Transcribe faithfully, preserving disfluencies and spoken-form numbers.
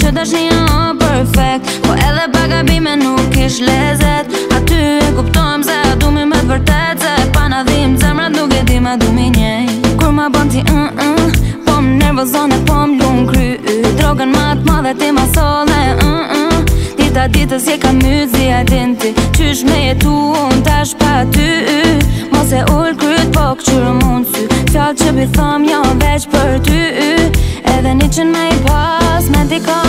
që dashnia o perfect, po edhe pa gabime nuk ish lezet. Aty e kuptojmë se a du mi me t'vërtet, se pa na dhim zemrat nuk e di ma du mi njej. Kur ma bon ti uh uh, po m'nervozon e po m'lun kry. Drogën ma t'madhe ti ma solle uh uh. Dita ditës je ka myzi a din ti, qysh me jetu unë tash pa ty. Mos e ull kryt po këqyrë mund sy, fjallë që bi thom jo veç për ty. Edhe një qën me i pas me dika